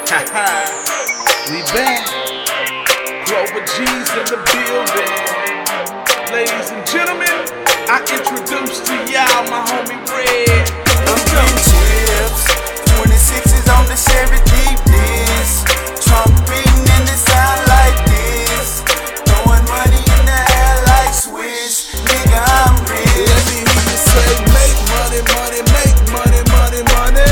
We back. Global G's in the building. Ladies and gentlemen, I introduce to y'all my homie Red. I'm getting chips. 26s on the Chevy deep dish. Trump beating in the sound like this. Throwing money in the air like Swish. Nigga, I'm rich. Let me hear you say, make money, money, make money, money, money.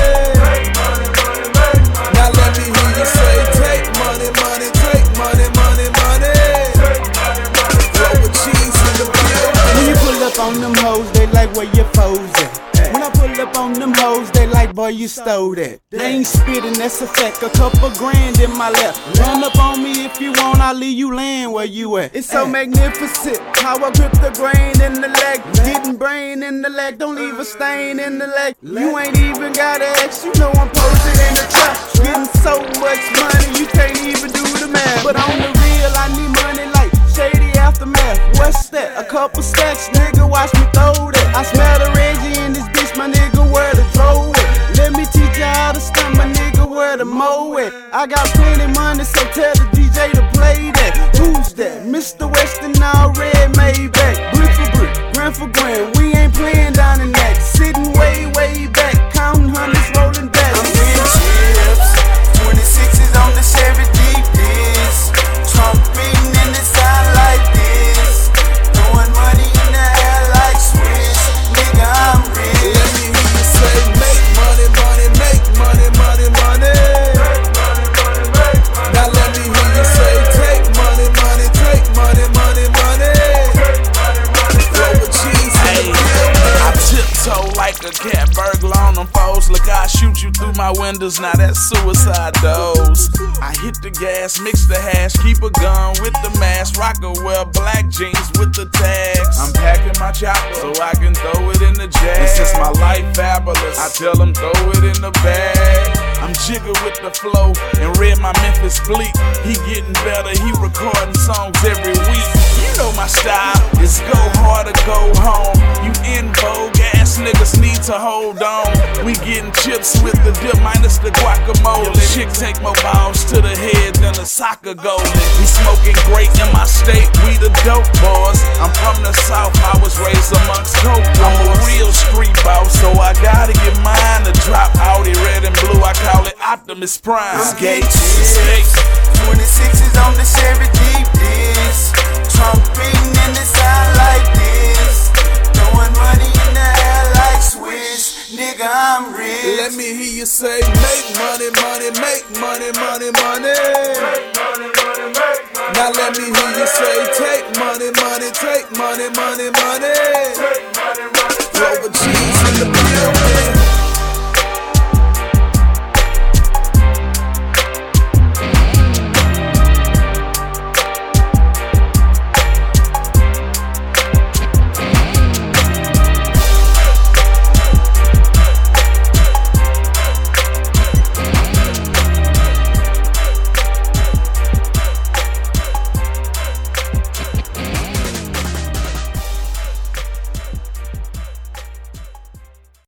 Now let me hear you say, take money, money, take money, money, money. Global G's in the building. When you pull up on them hoes, they like where your foes at. When I pull up on them hoes, they like, boy, you stole that. They ain't spitting, that's a fact. A couple grand in my lap. Run up on me if you want, I'll leave you laying where you at. It's so magnificent how I grip the grain in the leg. Getting brain in the leg, don't leave a stain in the leg. You ain't even gotta ask, you know I'm posted in the trap. Getting so much money, you can't even do the math. But on the real, I need money like shady aftermath. What's that? A couple stacks, nigga, watch me throw that. I smell the Reggie in this bitch, my nigga, where to throw it. Let me teach you how to stunt, my nigga, where to mow it. I got plenty money, so tell the DJ to play that. Who's that? Mr. Weston, all red Maybach. Brick for brick, grand for grand, we ain't playing down in that. Sitting way, way back, counting hundreds, rolling back. I'm getting chips. 26s on the Chevy deep dish. Trump beating in the sound like this. Throwing money in the air like Swish. Nigga, I'm rich. Let me hear you say, make money, money, make money, money, money. Now let me hear you say, take money, money, take money, money, money. Global G's in the building. I tiptoe like a cat burglar on them foes. Look, I shoot you through my windows, now that's suicide dose. I hit the gas, mix the hash, keep a gun with the mask. Rocker wear black jeans with the tags. I'm packing my chopper so I can throw it in the jag. This is my life fabulous, I tell them throw it in the bag. I'm jigger with the flow and Red my Memphis Bleak. He getting better, he recording songs every week. You know my style is go hard or go home. You in vogue, ass niggas need to hold on. We getting chips with the dip minus the guacamole. Chick take more balls to the head than a soccer goalie. We smoking great in my state, we the dope boys. I'm from the south, I was raised amongst coke. I'm a real street boss, so I gotta get mine. To drop Audi red and blue, I call it Optimus Prime. Skate, 26s on the Chevy deep dish. Trump beating in the sound like this. Throwing money in the air like Swish. Nigga, I'm rich. Let me hear you say, make money, money, make money, money, money. Now let me hear you say, take money, money, take money, money, money.